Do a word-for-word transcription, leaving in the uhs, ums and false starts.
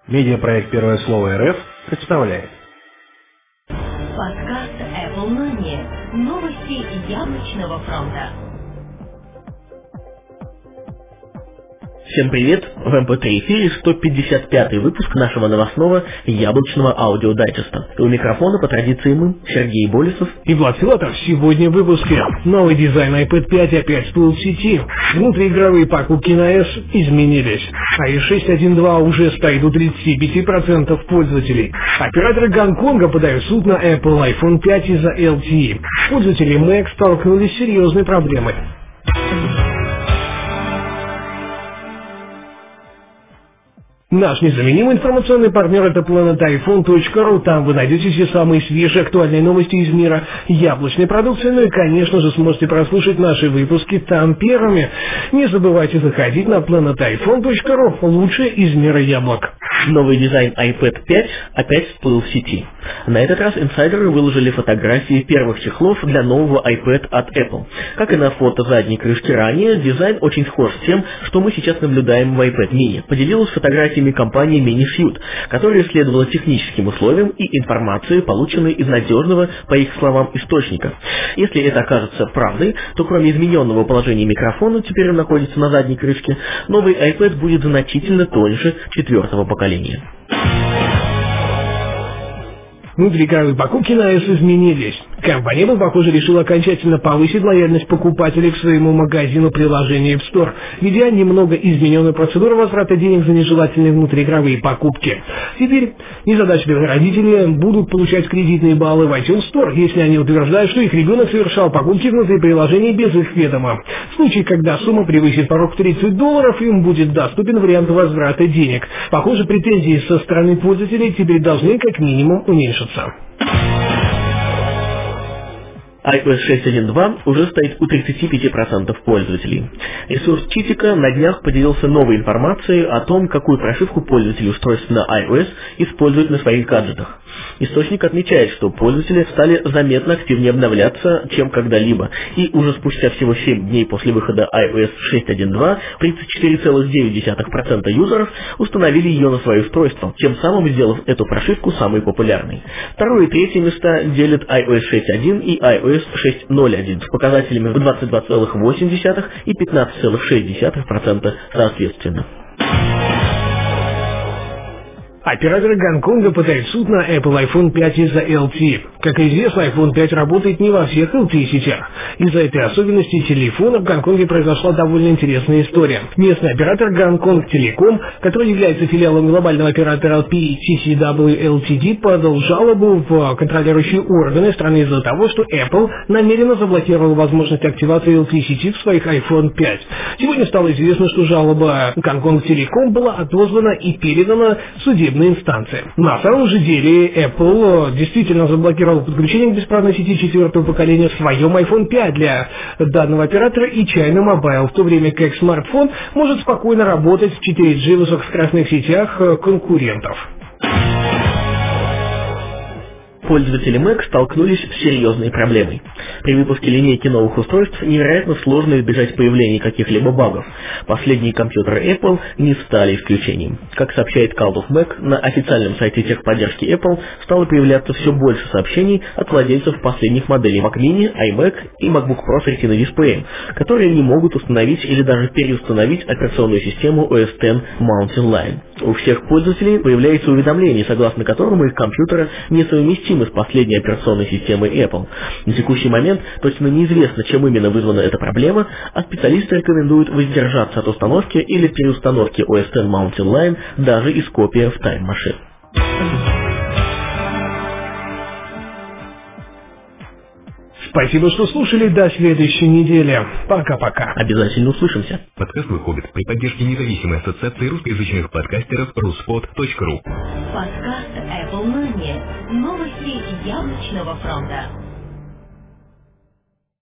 Медиапроект «Первое слово РФ» представляет. Подкаст Apple Money. Новости яблочного фронта. Всем привет! В эм пэ три эфире сто пятьдесят пятый выпуск нашего новостного яблочного аудиодайджеста. И у микрофона по традиции мы, Сергей Болесов и Влад Филатов. Сегодня в выпуске. Новый дизайн iPad пять опять всплыл в сети. Внутриигровые покупки на iOS изменились. iOS шесть точка один точка два уже стоит у тридцати пяти процентов пользователей. Операторы Гонконга подают в суд на Apple iPhone пять из-за эл ти и. Пользователи Mac столкнулись с серьезной проблемой. Наш незаменимый информационный партнер — это планет айфон точка ру. Там вы найдете все самые свежие актуальные новости из мира яблочной продукции. Ну и, конечно же, сможете прослушать наши выпуски там первыми. Не забывайте заходить на планет айфон точка ру. Лучшее из мира яблок. Новый дизайн iPad пять опять всплыл в сети. На этот раз инсайдеры выложили фотографии первых чехлов для нового iPad от Apple. Как и на фото задней крышки ранее, дизайн очень схож с тем, что мы сейчас наблюдаем в iPad mini. Поделилась фотографиями компания Minisuit, которая исследовала техническим условиям и информации, полученной из надежного, по их словам, источника. Если это окажется правдой, то кроме измененного положения микрофона, теперь он находится на задней крышке, новый iPad будет значительно тоньше четвертого поколения. Внутриигровые покупки на iOS изменились. Компания Apple, похоже, решила окончательно повысить лояльность покупателей к своему магазину приложений App Store, введя немного измененную процедуру возврата денег за нежелательные внутриигровые покупки. Теперь незадачливые родители будут получать кредитные баллы в iTunes Store, если они утверждают, что их ребенок совершал покупки внутри приложений без их ведома. В случае, когда сумма превысит порог тридцать долларов, им будет доступен вариант возврата денег. Похоже, претензии со стороны пользователей теперь должны как минимум уменьшиться. iOS шесть точка один точка два уже стоит у тридцати пяти процентов пользователей. Ресурс Читика на днях поделился новой информацией о том, какую прошивку пользователи устройств на iOS используют на своих гаджетах. Источник отмечает, что пользователи стали заметно активнее обновляться, чем когда-либо, и уже спустя всего семь дней после выхода iOS шесть точка один точка два тридцать четыре целых девять десятых процента юзеров установили ее на свое устройство, тем самым сделав эту прошивку самой популярной. Второе и третье места делят iOS шесть точка один и iOS шесть точка ноль точка один с показателями в двадцать два целых восемь десятых и пятнадцать целых шесть десятых процента соответственно. Операторы Гонконга подают в суд на Apple iPhone пять из-за эл ти и. Как известно, iPhone пять работает не во всех эл ти и сетях. Из-за этой особенности телефона в Гонконге произошла довольно интересная история. Местный оператор Гонконг Телеком, который является филиалом глобального оператора пи ти си дабл ю эл ти ди, подал жалобу в контролирующие органы страны из-за того, что Apple намеренно заблокировал возможность активации эл ти и сети в своих iPhone пять. Сегодня стало известно, что жалоба Гонконг Телеком была отозвана и передана судебной инстанции. На самом же деле Apple действительно заблокировал подключение к беспроводной сети четвертого поколения в своем iPhone пять для данного оператора и China Mobile, в то время как смартфон может спокойно работать в четыре джи высокоскоростных сетях конкурентов. Пользователи Mac столкнулись с серьезной проблемой. При выпуске линейки новых устройств невероятно сложно избежать появления каких-либо багов. Последние компьютеры Apple не стали исключением. Как сообщает Cult of Mac, на официальном сайте техподдержки Apple стало появляться все больше сообщений от владельцев последних моделей Mac Mini, iMac и MacBook Pro с Retina дисплеем, которые не могут установить или даже переустановить операционную систему о эс десять Mountain Lion. У всех пользователей появляется уведомление, согласно которому их компьютеры несовместимы с последней операционной системой Apple. На текущий момент точно неизвестно, чем именно вызвана эта проблема, а специалисты рекомендуют воздержаться от установки или переустановки о эс десять Mountain Lion даже из копии в Time Machine. Спасибо, что слушали. До следующей недели. Пока-пока. Обязательно услышимся. Подкаст выходит при поддержке независимой ассоциации русскоязычных подкастеров руспод точка ру. Подкаст Apple Money. Новости яблочного фронта.